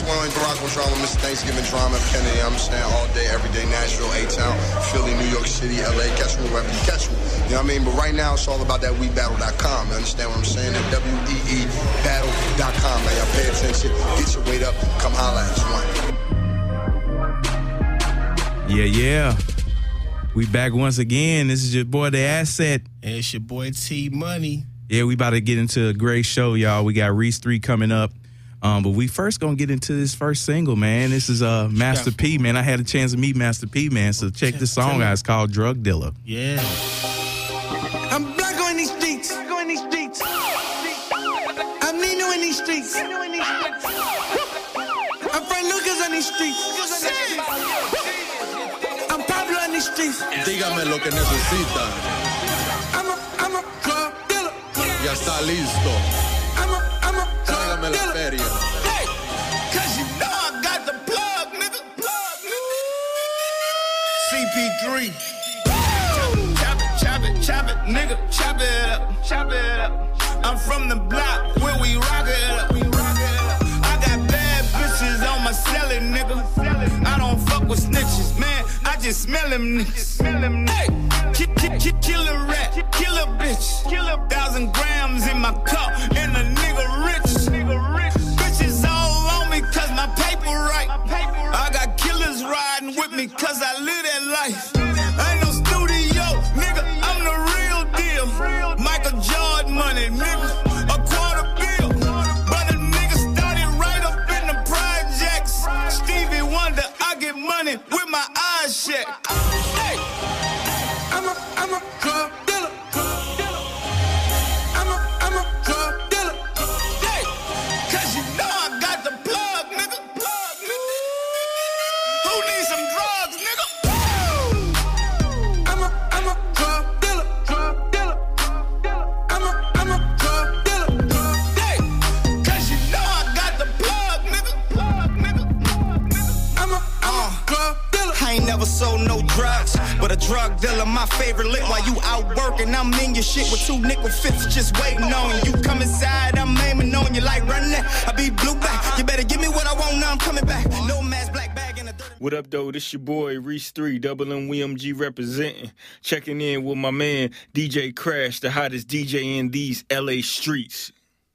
one on Barack Charlotte, Mr. Thanksgiving Drama, Kennedy. I'm staying all day, every day, Nashville, A-Town, Philly, New York City, LA, catch me wherever you catch me. You know what I mean? But right now, it's all about that WeBattle.com. You understand what I'm saying? That WEEBattle.com, man. Y'all pay attention, get your weight up, come holla at us. Yeah. We back once again. This is your boy, The Asset. And it's your boy, T-Money. Yeah, we about to get into a great show, y'all. We got Reese 3 coming up. But we first gonna get into this first single, man. This is Master P, man. I had a chance to meet Master P, man. So check this song out. It's called Drug Dealer. Yeah. I'm black on these streets. I'm Nino in these streets. I'm Frank Lucas on these streets. I'm Pablo on these streets. Dígame lo que necesita. I'm a drug dealer. Ya está listo. Tráigame la feria. Hey, cause you know I got the plug, nigga. CP3. Chop it, nigga. Chop it up. I'm from the block where we rock it up. I got bad bitches on my celly, nigga. I don't fuck with snitches, man. I just smell them niggas. Hey, kill a rat, kill a bitch. 1,000 grams in my cup, and a nigga rich. Bitches all on me cause my paper right. I got killers riding with me cause I live that life. I ain't no studio, nigga, I'm the real deal. Michael Jordan money, nigga, a quarter bill. But a nigga started right up in the projects. Stevie Wonder, I get money with my eyes shut. Hey, I'm a drug dealer. I'm a drug dealer. Hey, cause you know I got the plug, nigga. Who needs some drugs, nigga? I'm a drug dealer. I'm a drug dealer. Hey, cause you know I got the plug, nigga. I'm a drug dealer. I ain't never sold no drugs, but a drug dealer, my favorite lit. While you out working, I'm in your shit with 2 nickel fifths just waiting on you. You come inside, I'm aiming on you like run that. I be blue back. You better give me what I want, now I'm coming back. No mask, black bag, and a dirty. What up, though? This your boy, Reese 3, Double MWMG representing. Checking in with my man, DJ Crash, the hottest DJ in these LA streets.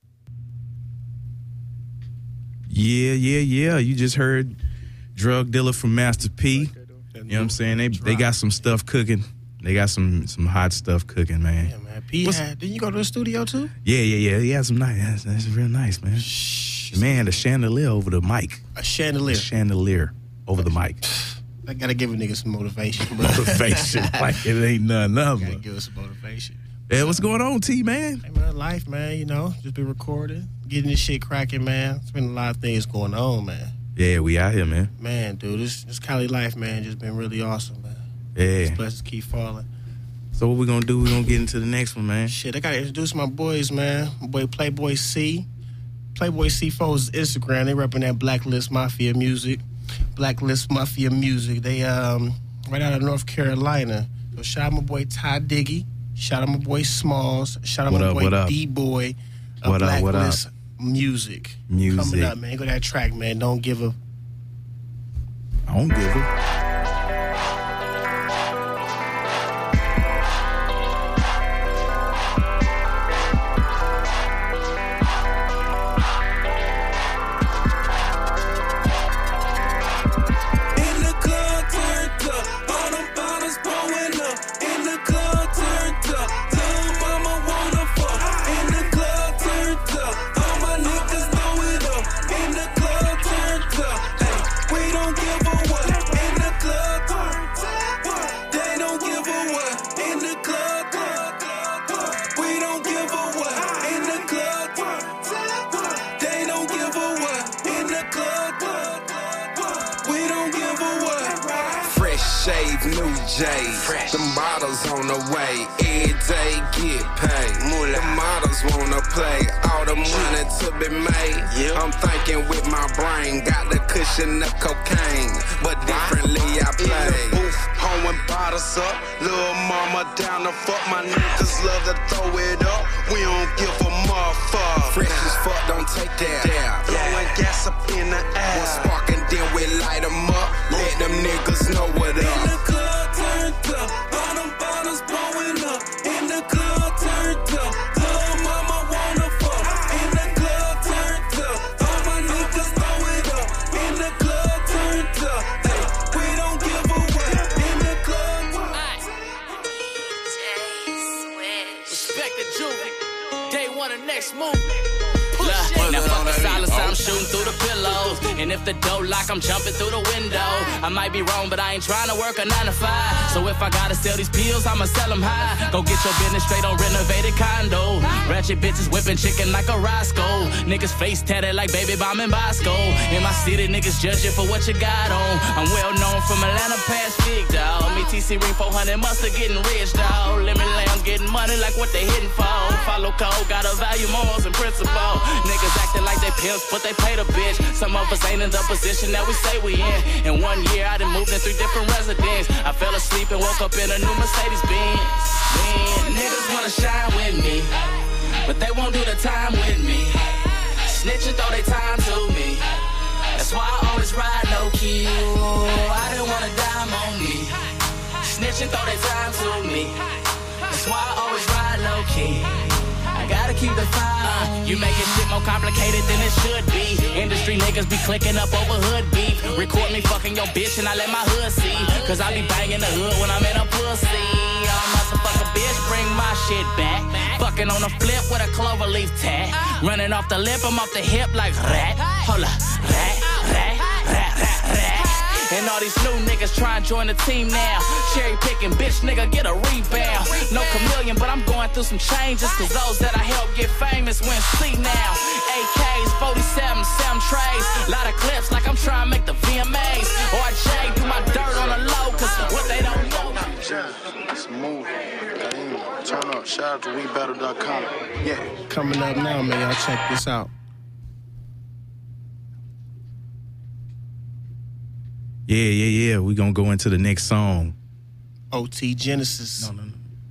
Yeah. You just heard Drug Dealer from Master P. You know what I'm saying? They got some stuff cooking. They got some hot stuff cooking, man. Yeah, man. P didn't you go to the studio too? Yeah. He had some nice. That's real nice, man. Man, the chandelier over the mic. A chandelier. The chandelier over the mic. I gotta give a nigga some motivation, bro. Motivation. Like it ain't none of Gotta them. give us some motivation. Hey, what's going on, T, man? Hey, man, life, man, you know, just been recording, getting this shit cracking, man. There's been a lot of things going on, man. Yeah, we out here, man. Man, dude, this Cali life, man, just been really awesome, man. Yeah. These blessings keep falling. So what we gonna do? We gonna get into the next one, man. Shit, I gotta introduce my boys, man. My boy Playboy C. Playboy C4 is Instagram. They repping that Blacklist Mafia music. Blacklist Mafia music. They right out of North Carolina. So shout out my boy Ty Diggy. Shout out my boy Smalls. Shout out my boy D-Boy. Blacklist Music. Coming up, man. Go that track, man. Don't give a... I don't give a... Them bottles on the way, every day get paid. The models wanna play, all the money to be made. I'm thinking with my brain, got the cushion of cocaine, but differently I play. In the booth, pouring bottles up, little mama down the fuck. My niggas love to throw it up, we don't give a motherfucker. Fresh as fuck, don't take that. Blowing gas hands up in the air. One spark and then we light them up. Let them niggas know what up. In the club turned up, all them bottles blowing up. In the club turned up, little mama wanna fuck. In the club turned up, all my niggas throw it up. In the club turned up, hey, we don't give a what. In the club. Respect the Juvie, day one of next move. Now fuck the silence, I'm shooting through the pillows. And if the door lock, I'm jumping through the window. I might be wrong, but I ain't trying to work a 9 to 5. So if I gotta sell these pills, I'ma sell them high. Go get your business straight on renovated condo. Ratchet bitches whipping chicken like a Roscoe. Niggas face tatted like Baby Bomb and Bosco. In my city, niggas judge you for what you got on. I'm well known from Atlanta past Big Dog. Me TC Ring 400 mustard getting rich, dog. Lemon Lamb getting money like what they hitting for. Follow code, gotta value morals and principle. Niggas acting like they pimps, but they pay the bitch. Some of us ain't in the position that we say we in. In 1 year, I done moved in 3 different residents. I fell asleep and woke up in a new Mercedes-Benz. Niggas wanna shine with me, but they won't do the time with me. Snitching throw they time to me. That's why I always ride low key. I didn't want a dime on me. Snitching throw they time to me. That's why I always ride low key. I gotta keep the fire. You making shit more complicated than it should be. Industry niggas be clicking up over hood beef. Record me fucking your bitch and I let my hood see. Cause I be banging the hood when I'm in a pussy. I'm motherfucker bitch, bring my shit back. Fucking on a flip with a clover leaf tag. Running off the lip, I'm off the hip like rat. Hold up, rat, rat, rat, rat, rat. And all these new niggas try and join the team now. Cherry picking, bitch nigga, get a rebound. No chameleon, but I'm going through some changes. Cause those that I help get famous went see now. AKs, 47, 7 trays. Lot of clips like I'm trying to make the VMAs. RJ, do my dirt on the low. Cause what they don't know. It's a movie. Turn up. Shout out to WeBattle.com. Yeah. Coming up now, man. Y'all check this out. Yeah. We gonna go into the next song. OT Genesis. No.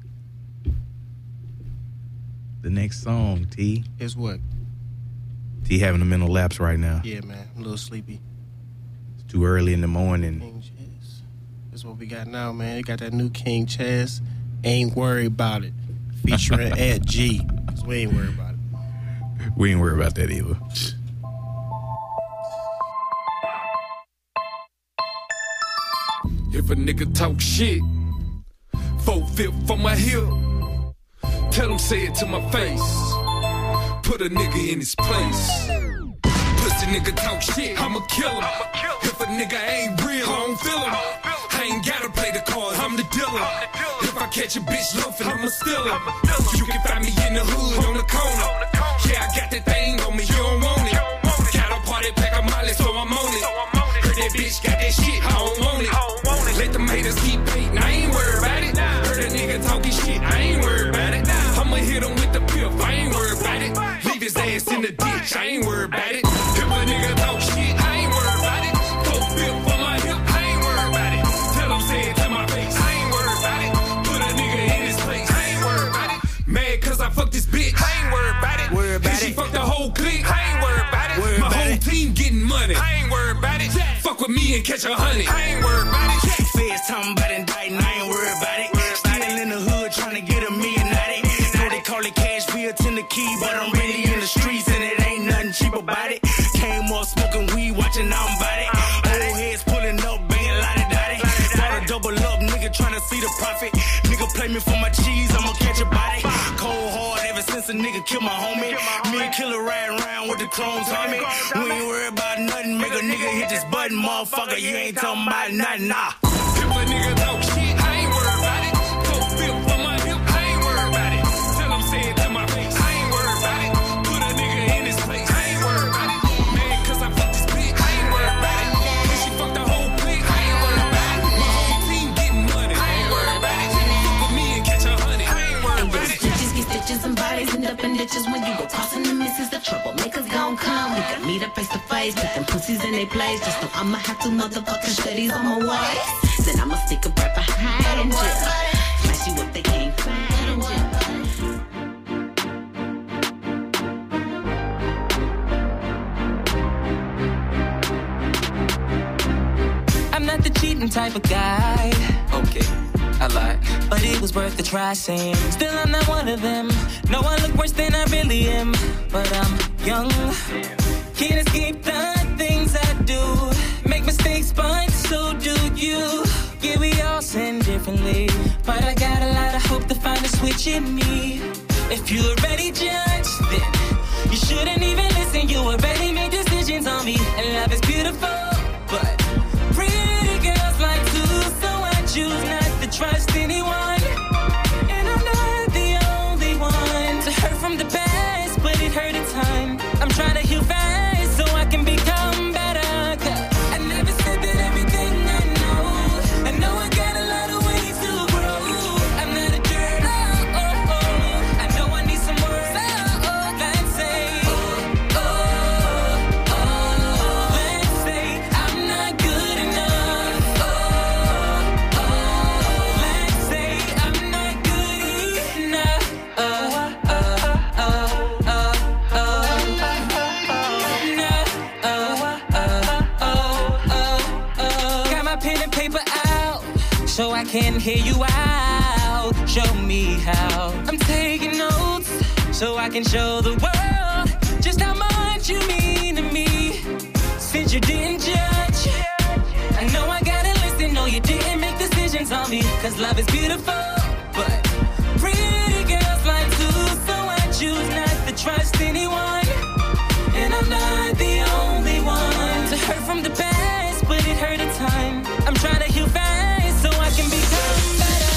The next song, T. Is what? T having a mental lapse right now. Yeah, man. I'm a little sleepy. It's too early in the morning. King Chaz. That's what we got now, man. We got that new King Chaz. Ain't worried about it. Featuring at G. Cause we ain't worried about it. We ain't worried about that either. If a nigga talk shit, 4/5 for my hip. Tell him say it to my face. Put a nigga in his place. Pussy nigga talk shit, I'ma kill him. If a nigga ain't real, I don't feel him. I ain't gotta play the cards, I'm the dealer. If I catch a bitch loafing, I'ma steal him. You can find me in the hood on the corner. Yeah, I got that thing on me, you don't want it. Got a party pack of Molly, so I'm on it. Heard that bitch got that shit, I don't want it. Let them haters keep hating, I ain't worried about it. Heard a nigga talking shit, I ain't worried about it. I'ma hit him with the piff, I ain't worried about it. Leave his ass in the ditch, I ain't worried about it. If a nigga talk shit, I ain't worried about it. 4/5 for my hip, I ain't worried about it. Tell him say it to my face, I ain't worried about it. Put a nigga in his place, I ain't worried about it. Mad cause I fucked this bitch, I ain't worried about it. And she fucked the whole clique, I ain't worried about it. My whole team getting money, I ain't worried about it. Fuck with me and catch 100, I ain't worried about it. Feds talking about indicting, I ain't worried about it. Still in the hood trying to get a millionaire. Know they call it cash, bill, the key, but I'm really in the streets and it ain't nothing cheap about it. Came up smoking weed, watching all about it. Old heads pulling up, banging lottie-dottie. Bought a double up, nigga trying to see the profit. Nigga play me for my cheese, I'ma catch a body. Cold hard ever since a nigga killed my homie. Me and Killer riding around with the clones on me. We ain't worried about nothing, make a nigga hit this button, motherfucker. You ain't talking about nothing, nah. If a nigga talk shit, I ain't worried about it. 4/5 for my hip, I ain't worried about it. Tell him say it to my face, I ain't worried about it. Put a nigga in his place, I ain't worried about it. Man, cause I fucked this bitch, I ain't worried about it. And she fucked the whole clique, I ain't worried about it. My whole team getting money, I ain't worried about it. Fuck with me and catch 100, I ain't worried about it. Stitches get stitches and bodies end up in ditches. When you go crossing the misses, the troublemakers gon' come. We gon' meet up face to face, put them pussies in their place. Just know I'ma have to motherfucking studies on my waist. Then I'ma stick a right behind you. Flash you if they can't find you. type of guy. Okay, I lied. But it was worth the try, saying still I'm not one of them. No, I look worse than I really am. But I'm young, can't escape the things I do. Make mistakes, but so do you. Yeah, we all sin differently, but I got a lot of hope to find a switch in me. If you already judged, then you shouldn't even listen. You already made decisions on me, and love is beautiful, but pretty girls like to, so I choose not to trust anyone. And I'm not the only one to hurt from the past, but it hurt in time. I'm trying to heal fast so I can become better. 'Cause I never said that everything I know. I know I got a lot of ways to grow. I'm not a jerk. I know I need some work. Let's say, let's say I'm not good enough. Let's say I'm not good enough. Got my pen and paper out so I can hear you out. Show me how. I'm taking notes so I can show the world just how much you mean to me. Since you didn't judge, I know I gotta listen. No, you didn't make decisions on me. 'Cause love is beautiful, but pretty girls like to, so I choose not to trust anyone. And I'm not the only one to hurt from the past, but it hurt in time. I'm trying to heal fast so I can become better.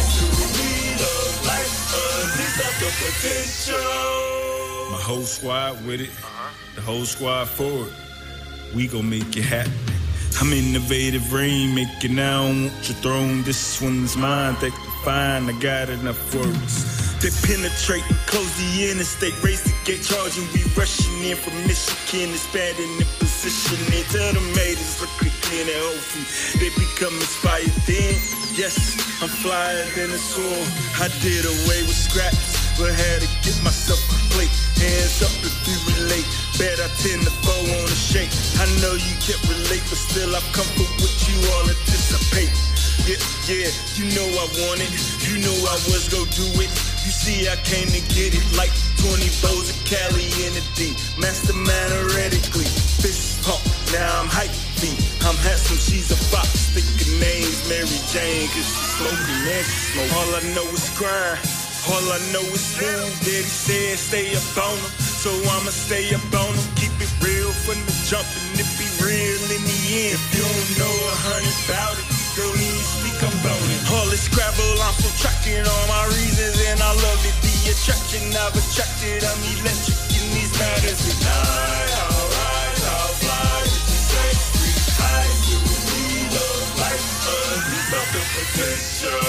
My whole squad with it, the whole squad forward. We gon' make it happen. I'm innovative, rainmaker now. I want your throne. This one's mine. Think I'm fine. I got enough words. They penetrate, close the interstate, race the gate, charging. We rushing in from Michigan. It's bad in the position. They tell them haters look again at hopefully they become inspired. Then yes, I'm flyer than a sword. I did away with scraps, but had to get myself a plate. Hands up if you relate. Bet I tend to fall on a shake. I know you can't relate, but still I've come for what you all anticipate. Yeah, you know I want it. You know I was gon' do it. You see, I came to get it like 20 bows of Cali in a D. Mastermind theoretically. Fist pump, now I'm hype beat. I'm handsome, she's a fox. Think her name's Mary Jane, 'cause she's smoking and she smoke. All I know is grind. All I know is smooth. Daddy said stay up on them, so I'ma stay up on them. Keep it real from the jump, and it be real in the end. If you don't know 100 about it, don't even speak about it. All this Scrabble, I'm subtracting all my reasons, and I love it. The attraction I've attracted, I'm electric in these matters. And alright, I'll fly with the same free high. You and me love life, it's not the potential.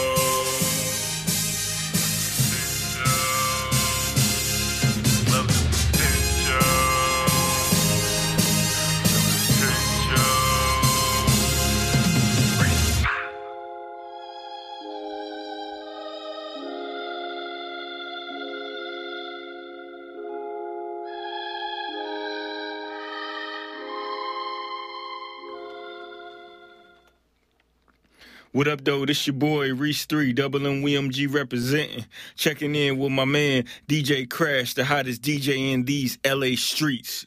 What up, though? This your boy, Reese 3, Double M WMG representing. Checking in with my man, DJ Crash, the hottest DJ in these LA streets.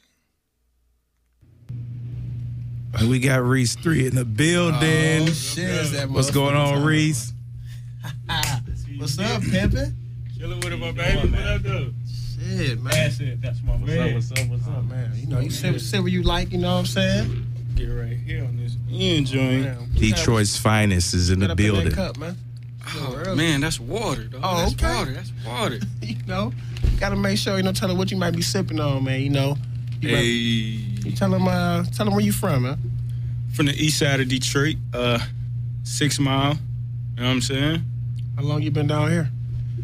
We got Reese 3 in the building. Oh, shit. What's going on, Reese? What's up, pimpin'? Chilling with my baby. What up, though? Shit, man. That's my man. What's up, man? You know, you sit where you like, you know what I'm saying? Get right here on this end joint. Detroit's finest is in the building. Cup, man. Oh, man, that's water, dog. Oh, that's okay. water. That's water. You know, gotta make sure, you know, tell them what you might be sipping on, man. You know. You tell them where you from, man. From the east side of Detroit, 6 Mile. You know what I'm saying? How long you been down here?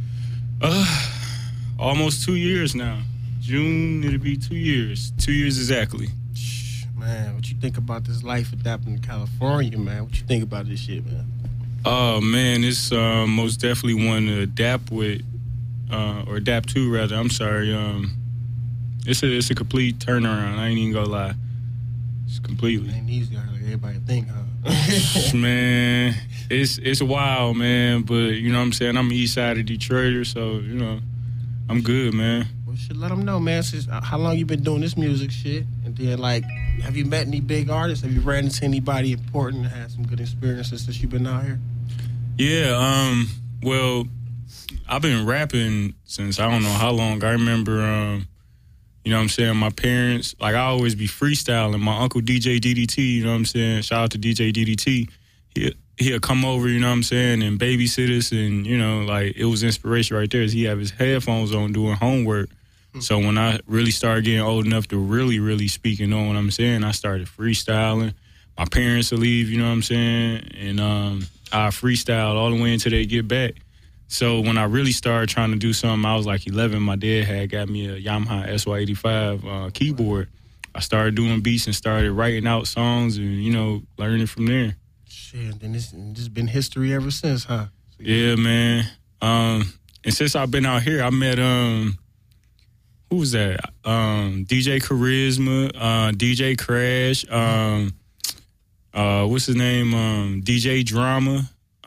Almost 2 years now. June, it'll be 2 years. 2 years exactly. Man, what you think about this life adapting to California, man? What you think about this shit, man? Oh, man, it's most definitely one to adapt with, or adapt to, rather. I'm sorry. It's a complete turnaround. I ain't even gonna lie. completely. It ain't easy like everybody think, huh? Man, it's wild, man. But you know what I'm saying? I'm east side of Detroiter, so you know, I'm good, man. Well, shit, let them know, man. Since how long you been doing this music shit? And then, like, have you met any big artists? Have you ran into anybody important and had some good experiences since you've been out here? Yeah, well, I've been rapping since I don't know how long. I remember, you know what I'm saying, my parents, like, I always be freestyling. My uncle DJ DDT, you know what I'm saying, shout out to DJ DDT. He'll come over, you know what I'm saying, and babysit us, and, you know, like, it was inspiration right there. He have his headphones on doing homework. So when I really started getting old enough to really, really speak and know what I'm saying, I started freestyling. My parents will leave, you know what I'm saying, and I freestyle all the way until they get back. So when I really started trying to do something, I was like 11. My dad had got me a Yamaha SY85 keyboard. I started doing beats and started writing out songs and, you know, learning from there. Shit, then it's been history ever since, huh? Yeah, man. And since I've been out here, I met, who was that? DJ Charisma, DJ Crash, what's his name? DJ Drama.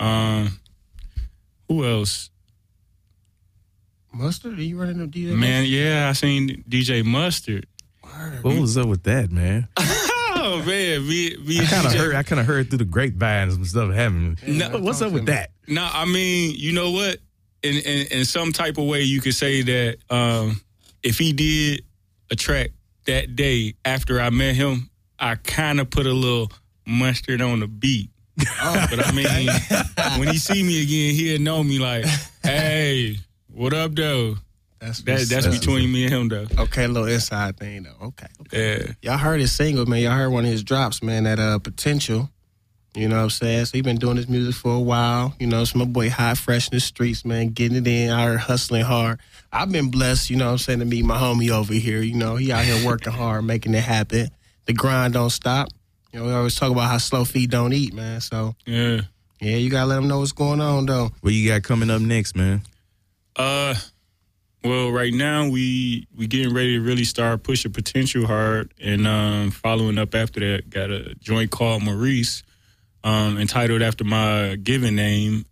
Who else? Mustard? Are you running up DJ? Man, Mustard? yeah, I seen DJ Mustard. What was up with that, man? Oh man, I kind of heard through the grapevines and stuff happening. No, what's up with that? No, I mean, you know what? In some type of way, you could say that if he did a track that day after I met him, I kind of put a little mustard on the beat. But I mean, when he see me again, he'll know me like, hey, what up, though? That's between me and him, though. Okay, a little inside thing, though. Okay. Yeah. Y'all heard his single, man. Y'all heard one of his drops, man, that Potential. You know what I'm saying? So he been doing this music for a while. You know, it's my boy Hot Fresh in the streets, man, getting it in, out here hustling hard. I've been blessed, you know what I'm saying, to meet my homie over here. You know, he out here working hard, making it happen. The grind don't stop. You know, we always talk about how slow feet don't eat, man. So, yeah, you got to let them know what's going on, though. What you got coming up next, man? Well, right now we getting ready to really start pushing Potential hard. And following up after that, got a joint called Maurice, entitled after my given name.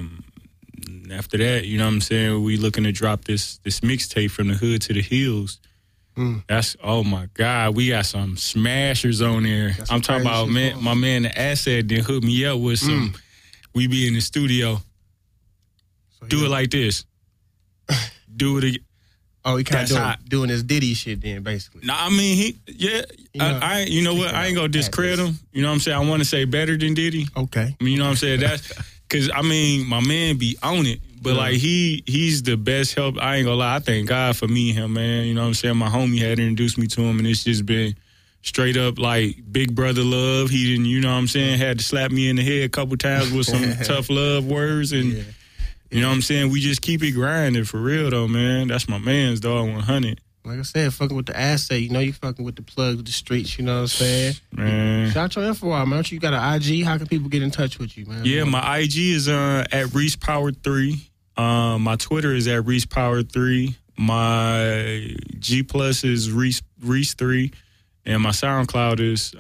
After that, you know what I'm saying, we looking to drop this mixtape From the Hood to the Hills. That's, oh my God, we got some smashers on there. I'm talking about my man the Asset then hooked me up with some. We be in the studio. So do it like this. Do it again. Oh, he kind of doing his Diddy shit then, basically. Nah, I mean, you know what? I ain't gonna discredit him. You know what I'm saying? I want to say better than Diddy. Okay. I mean, you know what I'm saying? That's because, I mean, my man be on it. But, like, he's the best help. I ain't gonna lie. I thank God for me and him, man. You know what I'm saying? My homie had introduced me to him, and it's just been straight up, like, big brother love. He didn't, you know what I'm saying, had to slap me in the head a couple times with some tough love words. And, you know what I'm saying? We just keep it grinding for real, though, man. That's my man's, dog, 100. Like I said, fucking with the Asset. You know you fucking with the plug of the streets, you know what I'm saying? Man. Shout your info out, man. You got an IG? How can people get in touch with you, man? Yeah, my IG is at Reese Power 3. My Twitter is at Reese Power 3. My G Plus is Reese 3. And my SoundCloud is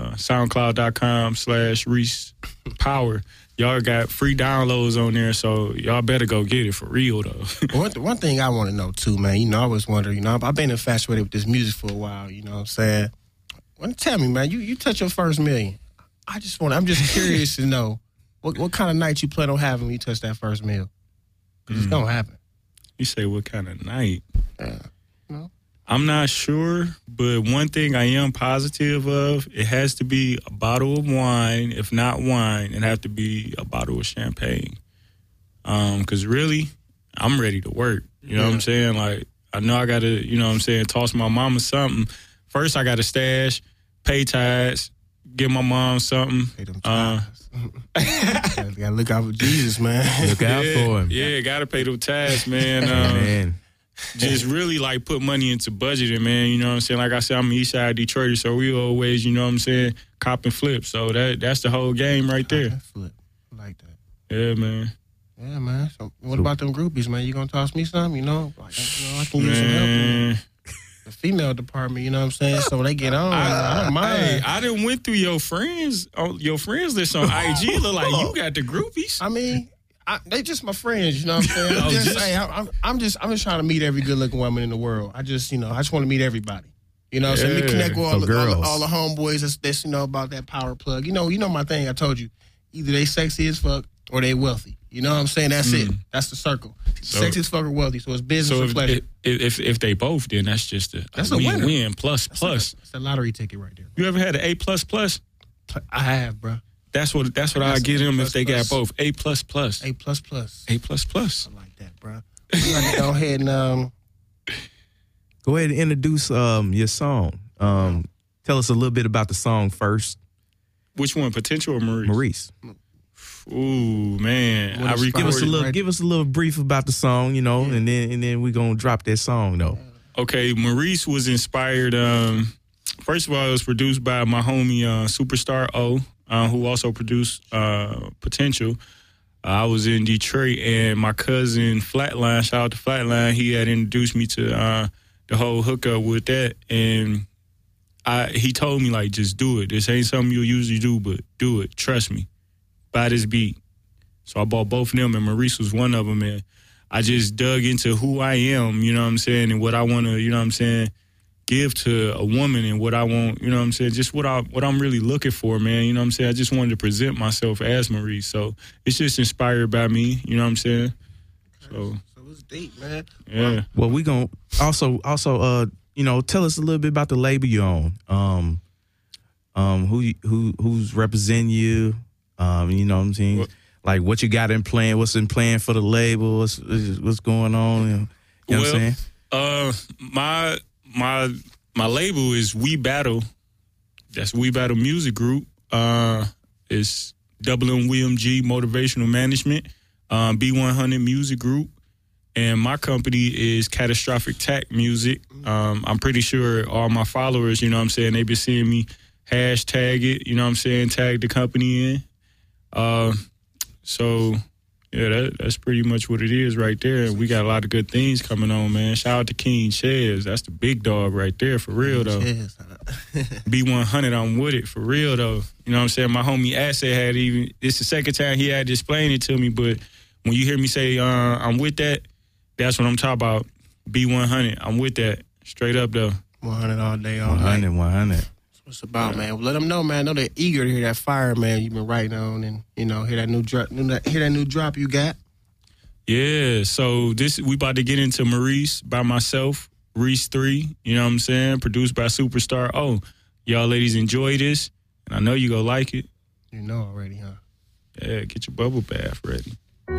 soundcloud.com/Reese Power. Y'all got free downloads on there, so y'all better go get it for real, though. One thing I want to know, too, man, you know, I always wonder, you know, I've been infatuated with this music for a while, you know what I'm saying? Tell me, man, you touch your first million. I'm just curious to know, what kind of night you plan on having when you touch that first meal? Because it's going to happen. You say what kind of night? Yeah. No? I'm not sure, but one thing I am positive of, it has to be a bottle of wine. If not wine, it have to be a bottle of champagne. Because really, I'm ready to work. You know what I'm saying? Like, I know I got to, you know what I'm saying, toss my mama something. First, I got to stash, pay tithes, give my mom something. Pay them tithes. Gotta look out for Jesus, man. Look out for him. Yeah, gotta pay them tithes, man. Man. Just really, like, put money into budgeting, man. You know what I'm saying? Like I said, I'm an East Side Detroiter, so we always, you know what I'm saying, cop and flip. So that's the whole game right there. Cop and flip. I like that. Yeah, man. Yeah, man. So what about them groupies, man? You gonna toss me some? You know, I can use some help. the female department. You know what I'm saying? So when they get on, I don't mind. Hey, I done went through your friends list on IG. Look like you got the groupies. I mean, they just my friends. You know what I'm saying? I'm just trying to meet every good looking woman in the world. I just want to meet everybody. You know what I'm saying? Let me connect with all the homeboys that's about that power plug. You know my thing. I told you, either they sexy as fuck or they wealthy. You know what I'm saying? That's it. That's the circle. Sexy as fuck or wealthy. So it's business or pleasure. If they both, then that's just a win plus. It's a lottery ticket right there. You ever had an A++? I have, bro. That's what I get them if they got both A++. A++. A++. I like that, bro. You got to go ahead and go ahead and introduce your song. Tell us a little bit about the song first. Which one, Potential or Maurice? Maurice. Ooh, man. Give us a little brief about the song, and then we're gonna drop that song though. Okay, Maurice was inspired. First of all, it was produced by my homie Superstar O, who also produced Potential. I was in Detroit, and my cousin Flatline, shout out to Flatline, he had introduced me to the whole hookup with that, and he told me, like, just do it. This ain't something you'll usually do, but do it. Trust me. Buy this beat. So I bought both of them, and Maurice was one of them, and I just dug into who I am, you know what I'm saying, and what I want to, you know what I'm saying, give to a woman, and what I want, you know what I'm saying, just what I'm really looking for, man, you know what I'm saying. I just wanted to present myself as Maurice, so it's just inspired by me, you know what I'm saying. So it's deep, man. Yeah. Well, we gonna also tell us a little bit about the label you're on. Who's representing you? You know what I'm saying? Like what you got in plan, what's in plan for the label, what's going on? You know what I'm saying? My label is We Battle. That's We Battle Music Group. It's WMG Motivational Management, B100 Music Group, and my company is Catastrophic Tack Music. I'm pretty sure all my followers, you know what I'm saying, they've been seeing me hashtag it, you know what I'm saying, tag the company in. So yeah, that's pretty much what it is right there. We got a lot of good things coming on, man. Shout out to King Chaz. That's the big dog right there, for real though. B100, I'm with it, for real though. You know what I'm saying? My homie Asset it's the second time he had to explain it to me, but when you hear me say I'm with that, that's what I'm talking about. B100, I'm with that. Straight up though. 100 all day, all night. 100. What's about, man? Well, let them know, man. I know they're eager to hear that fire, man, you've been writing on, and hear that new drop you got. Yeah, so we about to get into Maurice by myself, Reese 3, you know what I'm saying? Produced by Superstar. Oh, y'all ladies enjoy this, and I know you gonna like it. You know already, huh? Yeah, get your bubble bath ready.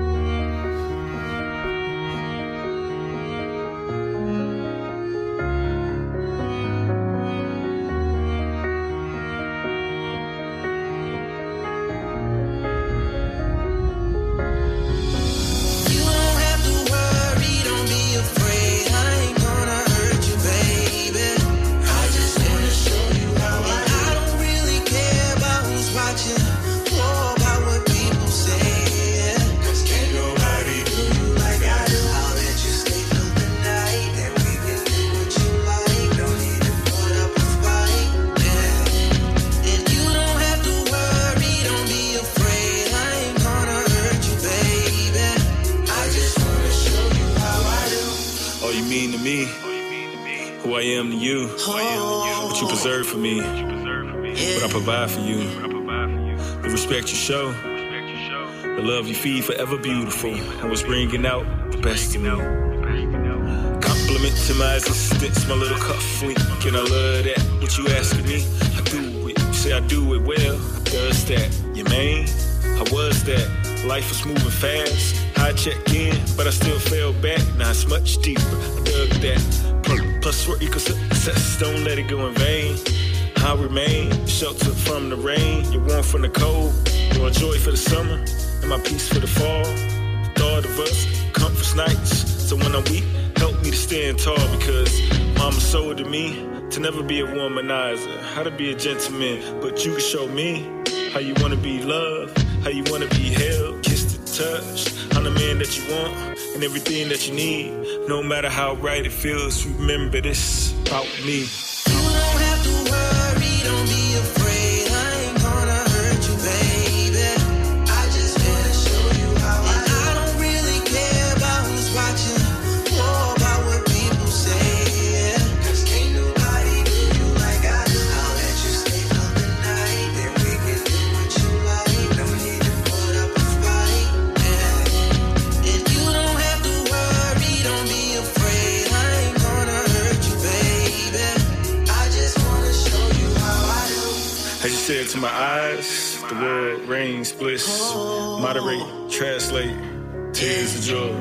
Who I am to you, what you preserve for me, what I provide for you, the respect you show, the love you feed, forever beautiful, and what's bringing out the best in me. Compliment to my existence, my little cufflink, and I love that, what you asking me, I do it, you say I do it well, does that, you mean, how was that, life was moving fast, I checked in, but I still fell back, now it's much deeper, I dug that. Plus what equals success, don't let it go in vain. I remain sheltered from the rain, you're warm from the cold, you're a joy for the summer, and my peace for the fall. The thought of us, comforts nights, so when I'm weak, help me to stand tall, because mama showed to me to never be a womanizer, how to be a gentleman, but you can show me how you wanna be loved, how you wanna be held, kissed touch. I'm the man that you want and everything that you need. No matter how right it feels, remember this about me. You don't have to worry, don't be afraid. I ain't gonna hurt you, baby. I just wanna show you how I do. I don't really care about who's watching, more about what people say. Yeah. 'Cause can't nobody do you like I do. I'll let you stay up the night, then we can do what you like. No need to put up a fight. Yeah. And you don't have to worry, don't be afraid. I ain't gonna hurt you, baby. I just wanna show you how I do. As you said to my eyes, the world reigns bliss. Moderate, translate, tears of joy.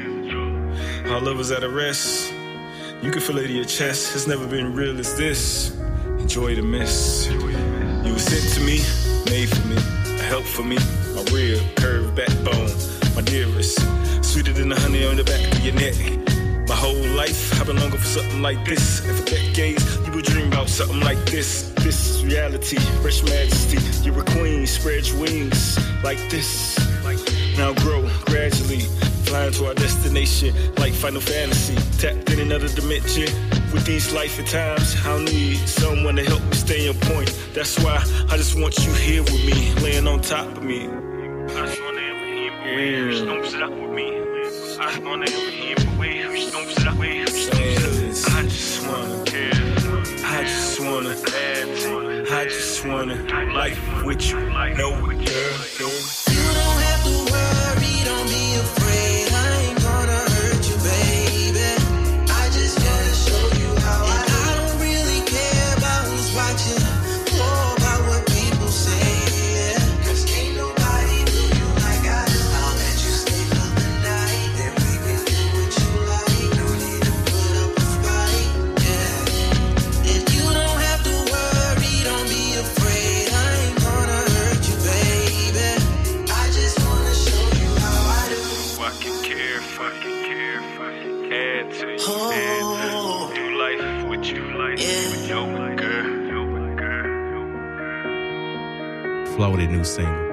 Our love is at a rest. You can feel it in your chest. It's never been real as this. Enjoy the miss. You were sent to me, made for me, a help for me. My real curved backbone, my dearest. Sweeter than the honey on the back of your neck. My whole life, I've been longing for something like this. And for decades, you would dream about something like this. This is reality, fresh majesty. You're a queen, spread your wings like this. Now grow gradually, flying to our destination like Final Fantasy. Tapped in another dimension. With these life and times, I'll need someone to help me stay on point. That's why I just want you here with me, laying on top of me. I just wanna ever hear me, just don't sit up with me. I just wanna ever hear me, just don't sit up with me. I just wanna care, I just wanna add, I just wanna life with you, no girl. You don't have to worry, don't be afraid. I ain't gonna hurt you, baby. I just wanna show you how I do. I don't really care about who's watching, more about what people say. Yeah. 'Cause can't nobody do you like I do. I'll let you stay up the night, then we can do what you like. No need to put up a fight. Yeah. And you don't have to worry, don't be afraid. I ain't gonna hurt you, baby. I just wanna show you how I do. Fucking care, add to you, do life with you, with your girl. Floated new single.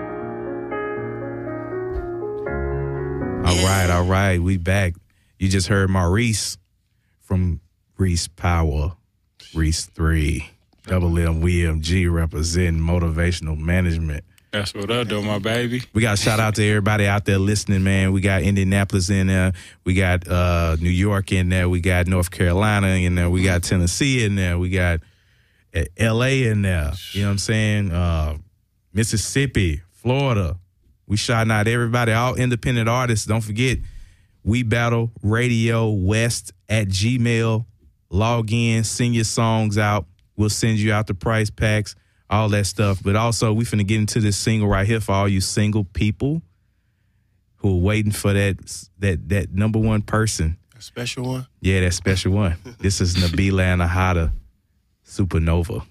All right, we back. You just heard Maurice from Reese Power, Reese 3, Double M WMG representing motivational management. That's what I do, my baby. We got a shout out to everybody out there listening, man. We got Indianapolis in there. We got New York in there. We got North Carolina in there. We got Tennessee in there. We got LA in there. You know what I'm saying? Mississippi, Florida. We shouting out everybody, all independent artists. Don't forget, We Battle Radio West at Gmail. Log in, send your songs out. We'll send you out the price packs, all that stuff. But also, we finna get into this single right here for all you single people who are waiting for that number one person. A special one? Yeah, that special one. This is Nabila Anahata, Supernova.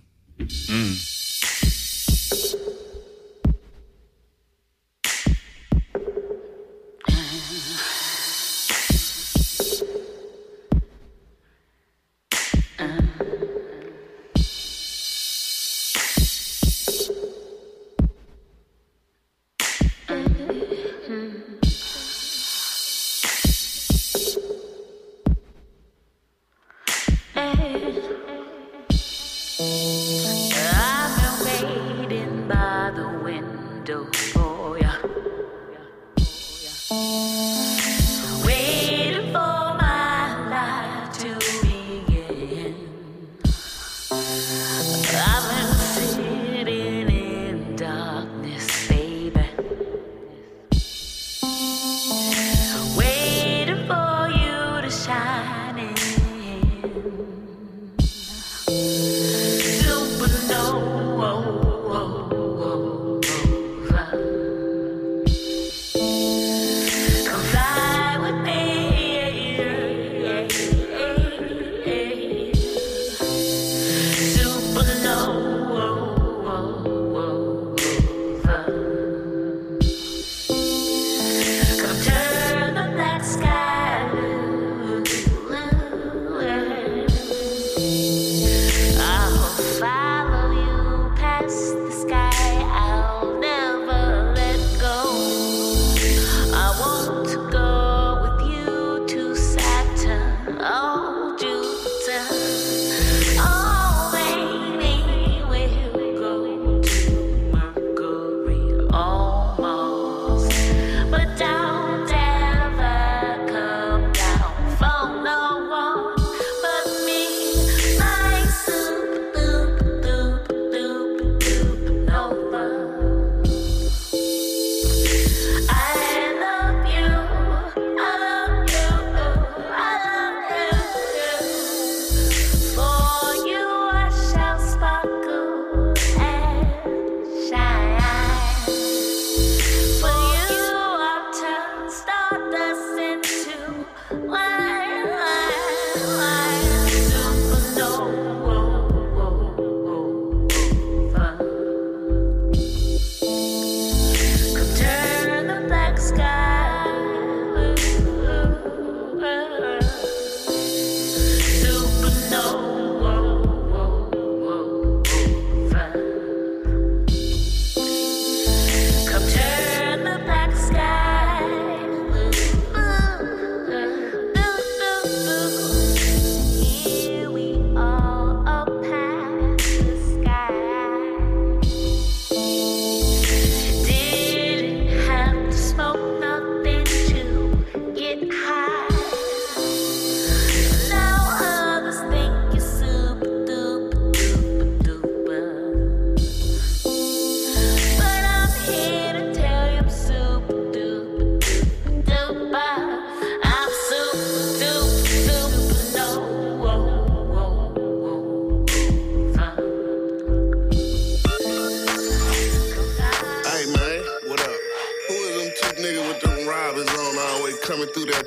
I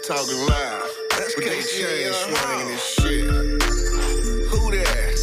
talking loud. That's but they chain swinging this shit. Who that?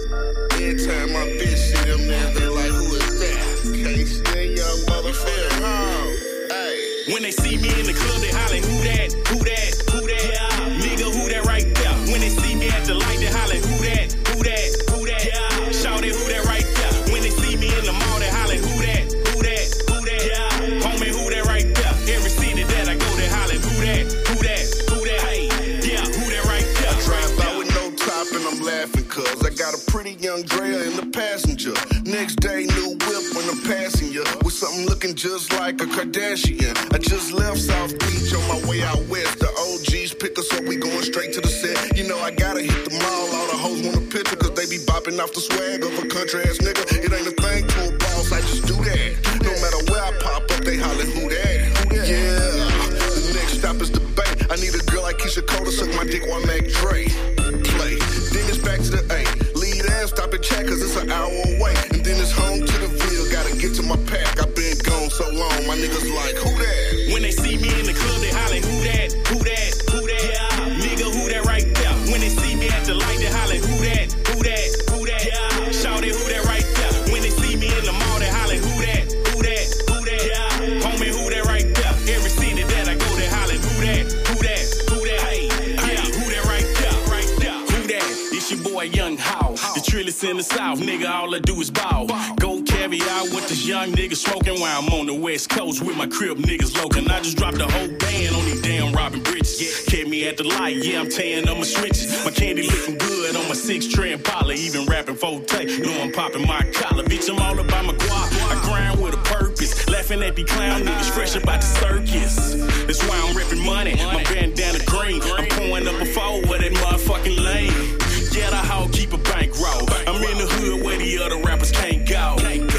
Every time my bitch see them niggas, they like, who is that? Can't stand young motherfucker. Hey. When they see me in the club, they hollering, who that? Who that? Who that? Yeah. Nigga, who that right there? When they see me at the light, they hollering, who that? Who that? Who that? Yeah. Shout it, who that right there? When they see me in the mall, they hollering, who that? Who that? Who that? Yeah. Homie, who that right there? Every city that I go, they hollering, who that? Who that? Who that? Hey. Yeah, who that right there? I drive by with no top and I'm laughing cause I got a pretty young Drea in the passenger. Next day, new whip when I'm passing ya with something looking just like a Kardashian. I just left South Beach on my way out west. The OGs pick us up, we going straight to the set. You know I gotta hit the mall, all the hoes want a picture cause they be bopping off the swag of a country ass nigga. It ain't a thing to a boss, I just do that. No matter where I pop up, they hollering who that? Yeah, the next stop is the Bay. I need a girl like Keisha Cole to suck my dick while Mac Dre play. Then it's back to the A. Lead and stop and chat cause it's an hour away. And then it's home to the Ville, gotta get to my pack. I've been gone so long, my niggas like, who that? When they see me in the club, they hollering, who that? Who that? Who that? Yeah. Nigga, who that right there? When they see me at the light, they hollering, who that? Who that? Who that? Yeah. Shout it, who that right there? When they see me in the mall, they hollering, who that? Who that? Who that? Yeah. Homie, who that right there? Every city that I go, they hollering, who that? Who that? Who that? Hey. Yeah. Who that right there? Right there. Who that? It's your boy Young How. The trillest in the South, nigga, all I do is bow. Go caviar with this young nigga smoking while I'm on the West Coast with my crib niggas local. I just dropped the whole band on these damn Robin Bridges. Kept me at the light, yeah, I'm tearing up my switches. My candy looking good on my 6-tray Impala, even rapping Forte. Know I'm popping my collar, bitch, I'm all about my guap. I grind with a purpose, laughing at the clown niggas fresh about the circus. That's why I'm ripping money, my bandana green. I'm pouring up a four with that motherfucking lane. Yeah, the hoe keep a bankroll. I'm in the hood where the other rappers can't go.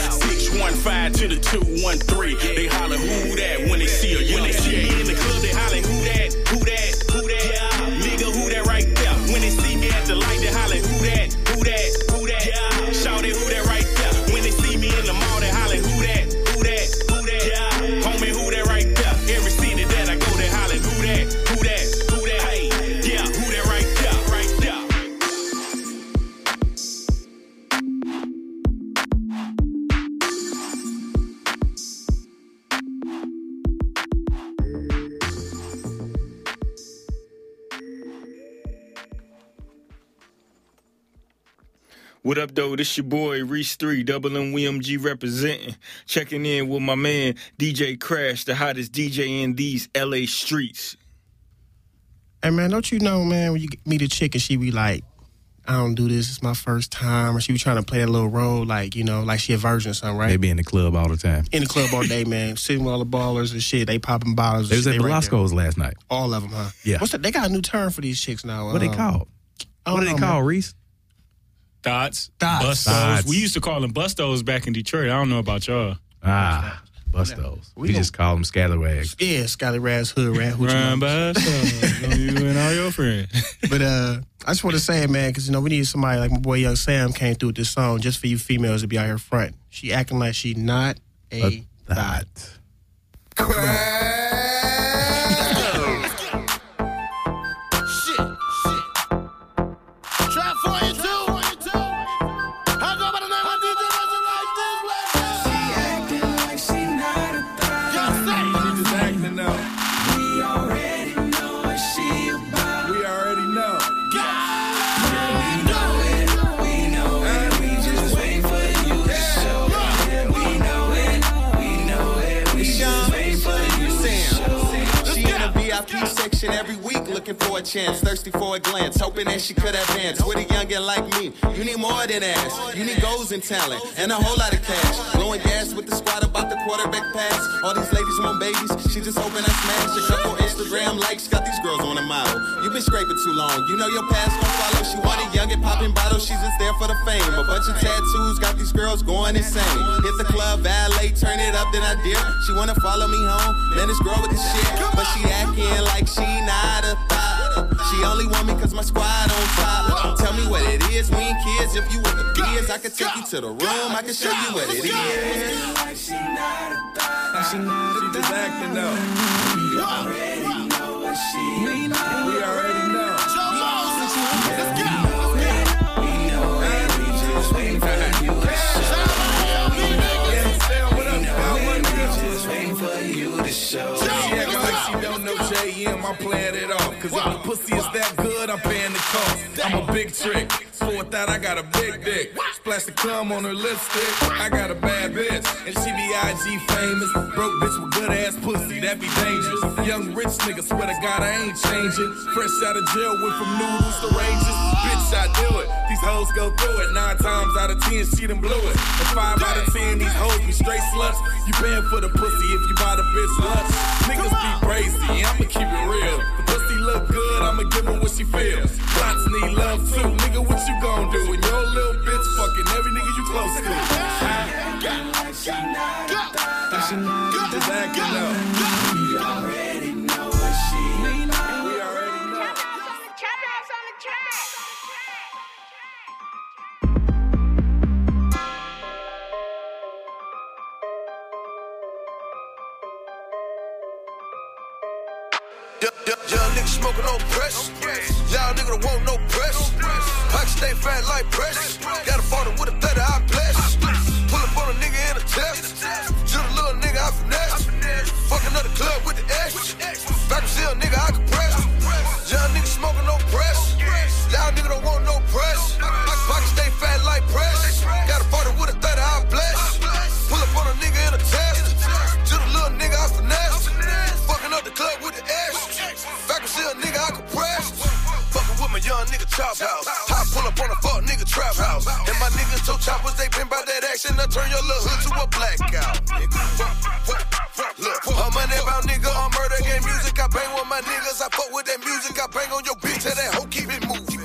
615 to the 213. They holler who that when they see a young. When they see me in the club, they holler who that? Who that? Who that? Yeah. Nigga, who that right there? When they see me at the light, they holler who that? Who that? Who that? Yeah. Shout it, who that right there? When they see me in the mall, they holler who that? Who that? Who that? Yeah. Homie, who that right there? Every city that I go, they holler who that? Who that? Who that? Hey. Yeah. Who that right there? Right there. What up, though? This your boy, Reese 3, Double M WMG representing. Checking in with my man, DJ Crash, the hottest DJ in these LA streets. Hey, man, don't you know, man, when you meet a chick and she be like, I don't do this, it's my first time, or she be trying to play that little role, like, you know, like she a virgin or something, right? They be in the club all the time. In the club all day, man. Sitting with all the ballers and shit. They popping bottles. They was at right Velasco's last night. All of them, huh? Yeah. What's that? They got a new term for these chicks now. What they called? What are they called, Reese? Thoughts. Thoughts. Bustos. We used to call them Bustos back in Detroit. I don't know about y'all. Bustos. We just call them scallywags. Yeah, scallywags, hood rat, hoochie Run mamas. Bustos. You and all your friends. But I just want to say, man, because, you know, we need somebody like my boy Young Sam came through with this song just for you females to be out here front. She acting like she not a thought. Section every week, looking for a chance, thirsty for a glance, hoping that she could advance. With a youngin' like me, you need more than ass. You need goals and talent, and a whole lot of cash. Blowing gas with the squad about the quarterback pass. All these ladies want babies, she just hoping I smash. A couple Instagram likes, got these girls on a model. You been scraping too long, you know your past gon' follow. She wanted youngin' popping bottles, she's just there for the fame. A bunch of tattoos, got these girls going insane. Hit the club, valet, turn it up, then I dip. She wanna follow me home, man, this girl with the shit. But she acting like she not a thought. She only want me cause my squad on top. Tell me what it is, we ain't kids. If you with the kids, I can take you to the room, I can show you what it is. Like she not a thought. She just acting up. You already know what what she. We already know. Let's go. We know it. We just waiting for you to show. Just waiting for you to show. Yeah, Galaxy don't know JM, I'm playing it off. Cause if the pussy is that good, I'm paying the cost. I'm a big trick. For that, I got a big dick. Splash the cum on her lipstick. I got a bad bitch. And she be IG famous. Broke bitch with good ass pussy, that be dangerous. Young rich nigga, swear to God, I ain't changing. Fresh out of jail, went from noodles to ranges. Bitch, I do it. These hoes go through it. 9 times out of 10, she done blew it. And 5 out of 10, these hoes be straight sluts. You paying for the pussy if you buy the bitch lunch. Niggas be crazy, I'ma keep it real. The pussy look good, I'ma give her what she feels. Lots need love too, nigga, what you gon' do when your little bitch fucking every nigga you close to? Just acting up. We already know what she. We already know. Young nigga smoking on press. Y'all nigga don't want no press. Pocket stay fat like press. Got a bottle with a 30 I bless. Pull up on a nigga in a test. To the little nigga I finesse. Fucking up the club with the X. Back to see a nigga I can press. Young nigga smoking no press. Y'all nigga don't want no press. Pocket stay fat like press. Got a bottle with a 30 I bless. Pull up on a nigga in a test. To the little nigga I finesse. Fucking up the club with the X. Back to see a nigga I can press. Fucking with my young nigga chop house. I pull up on a fuck nigga trap house. And my niggas so choppers, they been by that action. I turn your little hood to a blackout. Look, I'm money about nigga on murder game music. I bang with my niggas. I fuck with that music. I bang on your bitch. Tell that hoe keep it moving.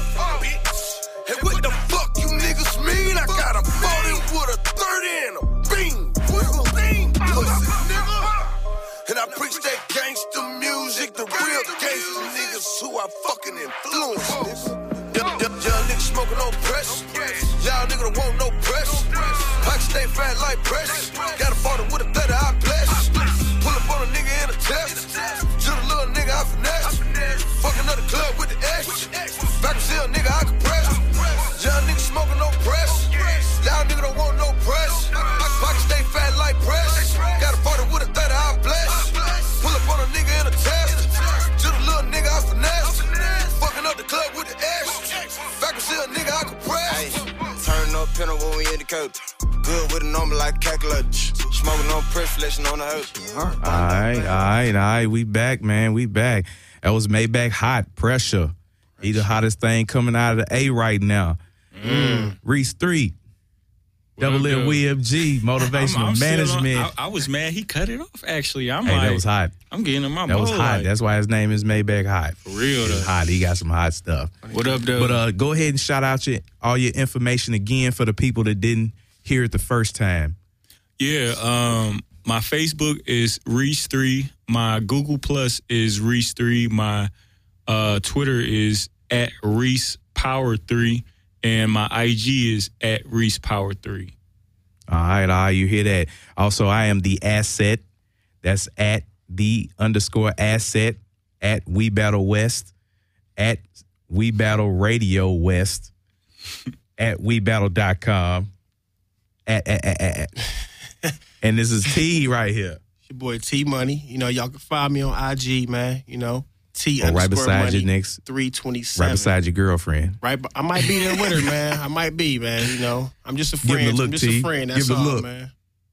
Hey, what the fuck you niggas mean? I got a 40 with a 30 and a beam. Pussy, nigga. And I preach that gangster music, the real gangster niggas who I fucking influence. Young niggas smoking on press. Y'all nigga don't want no press. Pocket stay fat like press. Got a bottle with a 30 I bless. Pull up on a nigga in a test. To the little nigga I finesse. Fucking up the club with the X. Back to see a nigga I can press. Young niggas smoking no press. Y'all nigga don't want no press. Pocket stay fat like press. Got a bottle with a 30 I bless. Pull up on a nigga in a test. To the little nigga I finesse. Fucking up the club with the X. Back to see a nigga I can press. Turn up pinner when we in the coat. Good with a number like calculator. Smoking on press, flashing on the hood. All right. We back, man. We back. That was Maybach Hot Pressure. He the hottest thing coming out of the A right now. Reese 3. Double Lip WebG, motivational I'm management. I was mad he cut it off, actually. I'm Hey, like, that was hot. I'm getting in my That was mode, hot. like, That's why his name is Maybach Hot. For real, He's though. hot. He got some hot stuff. What up, though? But go ahead and shout out all your information again for the people that didn't hear it the first time. Yeah, my Facebook is Reese3. My Google Plus is Reese3. My Twitter is at ReesePower3. And my IG is at ReesePower3. All right, you hear that. Also, I am the asset. That's at the _asset at We Battle West, at We Battle Radio West, at WeBattle.com, at. And this is T right here. Your boy T Money. You know, y'all can find me on IG, man. You know, T Or right beside Money, you next, 327. right beside your girlfriend. Right, I might be there with her, man. I might be, man. You know, I'm just a Give friend. him a look, I'm just T. a friend. That's Give him a all, look. man.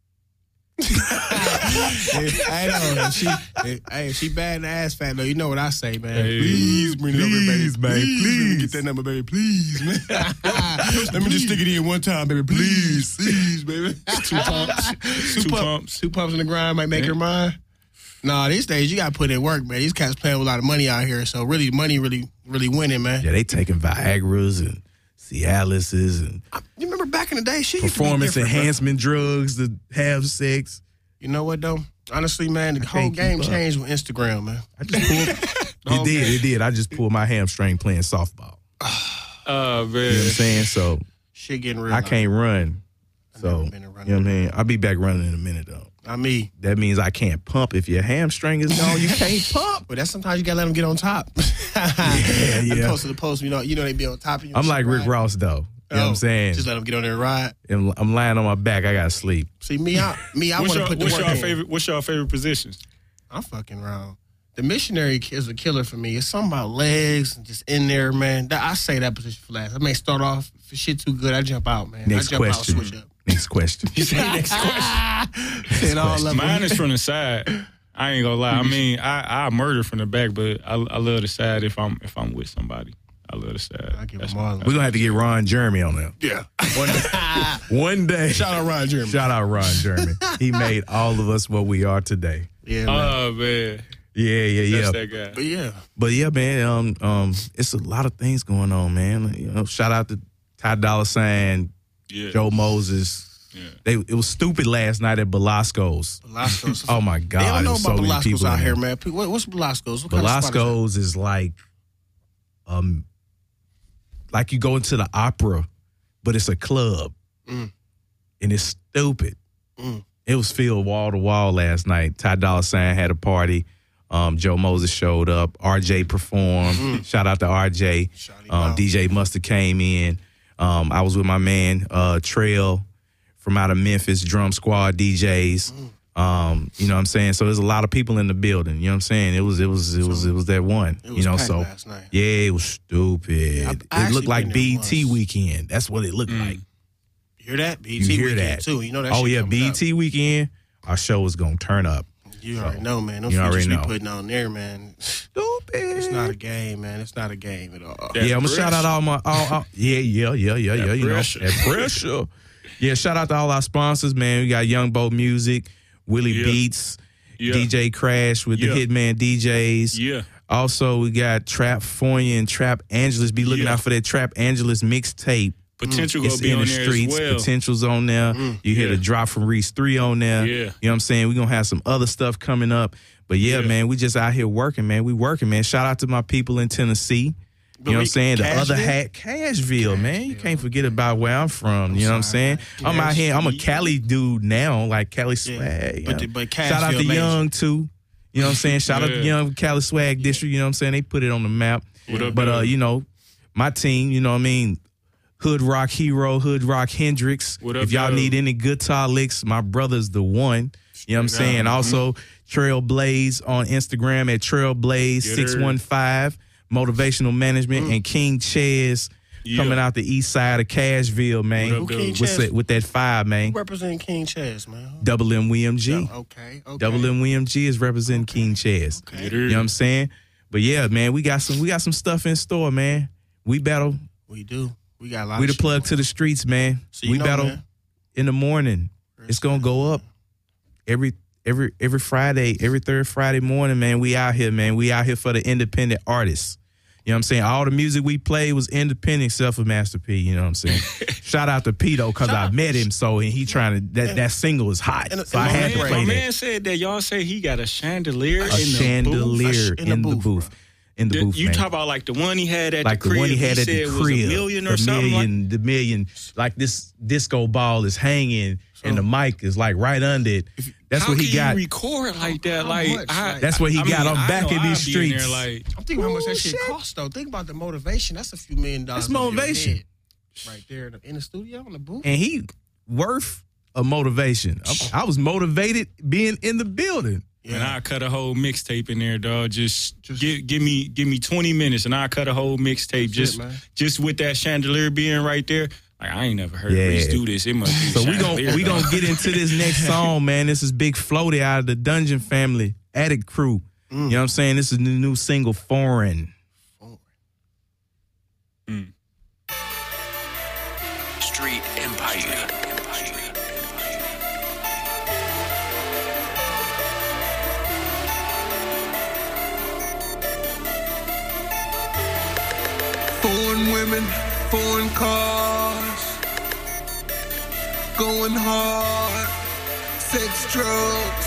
I know. She bad in the ass fat though. You know what I say, man. Hey, please bring it over, baby. man, Let me get that number, baby. Please, man. Let me just stick it in one time, baby. Please, baby. Two pumps. Two pumps in the grind might make her mine. Nah, these days you gotta put in work, man. These cats playing with a lot of money out here, so really, money really winning, man. Yeah, they taking Viagra's and Cialis's and You remember back in the day, shit used to be performance different, bro. enhancement drugs to have sex. You know what though? Honestly, man, the whole can't game keep up. changed with Instagram, man. I just pulled. It did. I just pulled my hamstring playing softball. Oh, man. You know what I'm saying? So Shit getting real. I can't run. So, never you been a runner. know what I mean? I'll be back running in a minute, though. Not me. That means I can't pump. If your hamstring is gone, you can't pump. But that's sometimes you gotta let them get on top. Yeah. Post to the post, you know they be on top of you. I'm like Rick Ross, though. You know what I'm saying? Just let them get on there and ride. And I'm lying on my back. I gotta sleep. See, I want to put the work in. What's your favorite positions? I'm fucking wrong. The missionary is a killer for me. It's something about legs and just in there, man. I say that position for last. I may start off, if shit too good, I jump out, man. Next I jump question. out, switch up. Next question. You say next question. Mine is from the side. I ain't gonna lie. I mean, I murder from the back, but I love the side if I'm with somebody. I love the side. We're gonna have to get Ron Jeremy on there. Yeah. One day. Shout out Ron Jeremy. Shout out Ron Jeremy. He made all of us what we are today. Yeah. Oh man. Yeah. That's that guy. But yeah, man. It's a lot of things going on, man. You know, shout out to Ty Dolla $ign, Joe Moses. Yeah. It was stupid last night at Belasco's. Oh my God! They don't know so about many Belasco's people out in here, there. man. What's Belasco's? What kind of spot Belasco's is like you go into the opera, but it's a club, and it's stupid. It was filled wall to wall last night. Ty Dolla $ign had a party. Joe Moses showed up. RJ performed. Shout out to RJ. DJ Mustard came in. I was with my man Trail from out of Memphis, Drum Squad DJs. You know what I'm saying? So there's a lot of people in the building. You know what I'm saying? It was that one. It was so last night. yeah, it was stupid. I It looked like actually been BET there weekend. That's what it looked like. You hear that? BET You hear weekend that too. You know that. Oh shit yeah, coming BET weekend. Our show is gonna turn up. You already know, man. Those You already features we know. putting on there, man. Stupid. It's not a game, man. It's not a game at all. Yeah, I'm gonna shout out all my yeah. You know, that pressure. Yeah, shout out to all our sponsors, man. We got Young Boat Music, Willie Beats, DJ Crash with the Hitman DJs. Yeah. Also, we got Trap Fonia and Trap Angelus. Be looking out for that Trap Angelus mixtape. Potential It's gonna be in on the there streets. as well. Potential's on there. You hear the drop from Reese 3 on there. Yeah. You know what I'm saying? We're gonna have some other stuff coming up. But yeah, man, we just out here working, man. We working, man. Shout out to my people in Tennessee. You know what I'm saying? The other hat, Cashville, man. You can't forget about where I'm from. You know what I'm saying? I'm out here. I'm a Cali dude now, like Cali swag. But Shout out to Cashville Young too. You know what I'm saying? Shout out to Young Cali Swag District. You know what I'm saying? They put it on the map. But you know, my team. You know what I mean? Hood Rock Hero, Hood Rock Hendrix. If y'all need any guitar licks, my brother's the one. You know what I'm saying? Also, Trailblaze on Instagram at Trailblaze615. Motivational Management, and King Chaz coming out the east side of Cashville, man. Who King Chaz? With that 5, man. Who representing King Chaz, man? Double MWMG. Okay. Double MWMG is representing King Chaz. Okay. You know what I'm saying? But yeah, man, we got some stuff in store, man. We battle. We do. We got a lot We of the shit plug going to the streets, man. So you We know, battle man. in the morning. It's gonna go up every Friday, every third Friday morning, man. We out here, man. We out here for the independent artists. You know what I'm saying? All the music we played was independent except for Master P. You know what I'm saying? Shout out to P, though, because I met him, so and he trying to, that single is hot. So I had to play My that. man said that y'all say he got a chandelier A in the chandelier booth. in the booth. In the booth, You man. talk about like the one he had at Like the crib. the one he had at said the was crib. $1 million or something. The million, like this disco ball is hanging and the mic is like right under it. That's How what he can got. you record like that? That's what he got on I back know in these I'd be in there streets. like, I'm thinking how much that shit costs, though. Think about the motivation. That's a few $1 million. That's over your motivation. head. Right there in the studio, in the booth. And he worth a motivation. I was motivated being in the building. And I cut a whole mixtape in there, dog. Just give me 20 minutes, and I cut a whole mixtape just with that chandelier being right there. Like, I ain't never heard Reese do this. It must be So we chandelier, gonna dog. get into this next song, man. This is Big Floaty out of the Dungeon Family, Attic Crew. You know what I'm saying? This is the new single, Foreign. Street Empire. Foreign women, foreign cars, going hard, sex, drugs.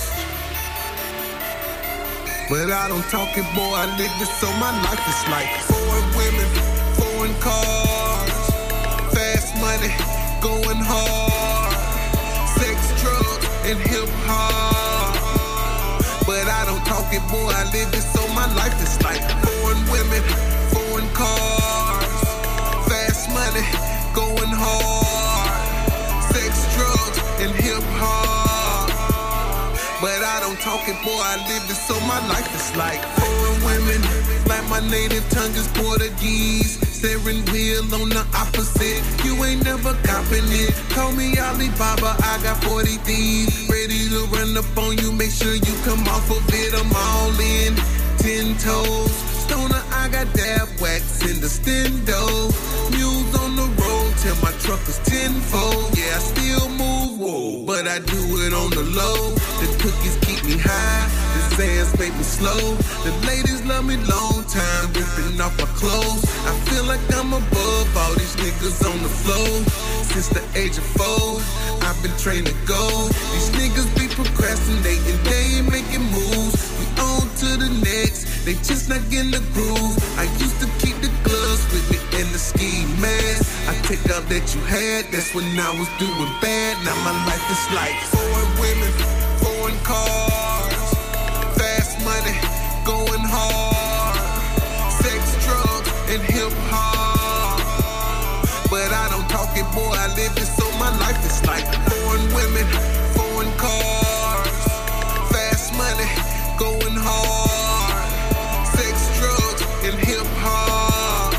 But I don't talk it, boy, I live it, so my life is like foreign women, foreign cars, fast money, going hard, sex, drugs, and hip hop. life is like foreign women, foreign cars, fast money, going hard, sex, drugs, and hip hop. But I don't talk it, boy, I live it, so my life is like foreign women, like my native tongue is Portuguese. Steering wheel on the opposite, you ain't never copping it. Call me Alibaba, I got 40 thieves ready to run up on you. Make sure you come off of it, I'm all in. 10 toes, stoner, I got dab wax in the stendo. Mules on the road till my truck is tenfold. Yeah, I still move, whoa, but I do it on the low. The cookies keep me high, the sands make me slow. The ladies love me long time, ripping off my clothes. I feel like I'm above all these niggas on the floor. Since the age of 4, I've been trained to go. These niggas be procrastinating, they ain't making moves. We on to the next, they just not getting the groove. I used to keep the gloves with me and the ski mask. I take out that you had, that's when I was doing bad. Now my life is like foreign women, foreign cars, fast money, going hard, sex, drugs, and hip hop. But I don't talk it, boy, I live it, so my life is like foreign women, foreign cars, fast money, going hard, sex, drugs, and hip hop.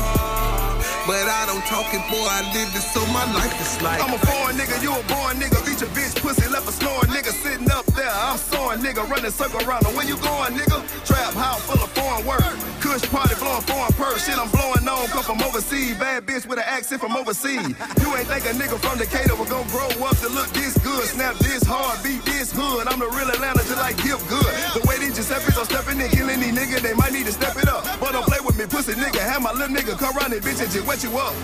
But I don't talk it, boy, I live it, so my life is like I'm a foreign nigga, you a born nigga. Beat your bitch, pussy, left a snoring nigga. Sitting up there, I'm soaring nigga. Running circle around her. Where you going, nigga? Trap house full of foreign work. Kush party blowing foreign purse. Shit, I'm blowing on, come from overseas. Bad bitch with an accent from overseas. You ain't think a nigga from Decatur will gon' grow up to look this good. Snap this hard, beat this hood. I'm the real Atlanta, just like Gift Good. The way these Giuseppe's are stepping in, killing these niggas, they might need to step it up. But don't play with me, pussy nigga. Have my little nigga come round this bitch and just wet you up.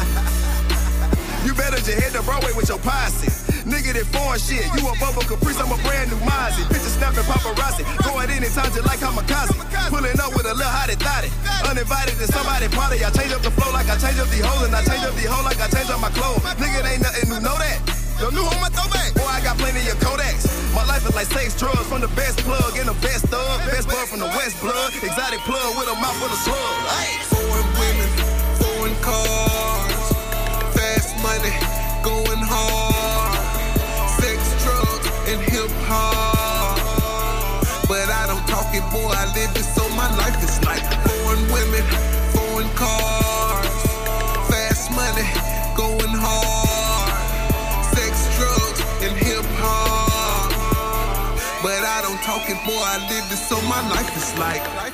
You better just head to Broadway with your posse. Nigga, that foreign shit. You a Bubba Caprice, I'm a brand new Mozzie. Bitches snapping paparazzi. Going anytime just like kamikaze. Pulling up with a little hottie thotty. Uninvited to somebody party. I change up the flow like I change up the hoes. And I change up the hoe like I change up my clothes. Nigga, it ain't nothing new, know that. Yo, new on my throwback. Boy, I got plenty of Kodaks. My life is like sex, drugs. From the best plug and the best thug. Best bud from the West blood. Exotic plug with a mouth full of slugs. Hey. Foreign women, foreign cars, fast money, going hard, sex, drugs, and hip hop. But I don't talk it, boy, I live it, so my life is like foreign women, foreign cars, fast money, going hard, sex, drugs, and hip hop. But I don't talk it, boy, I live it, so my life is like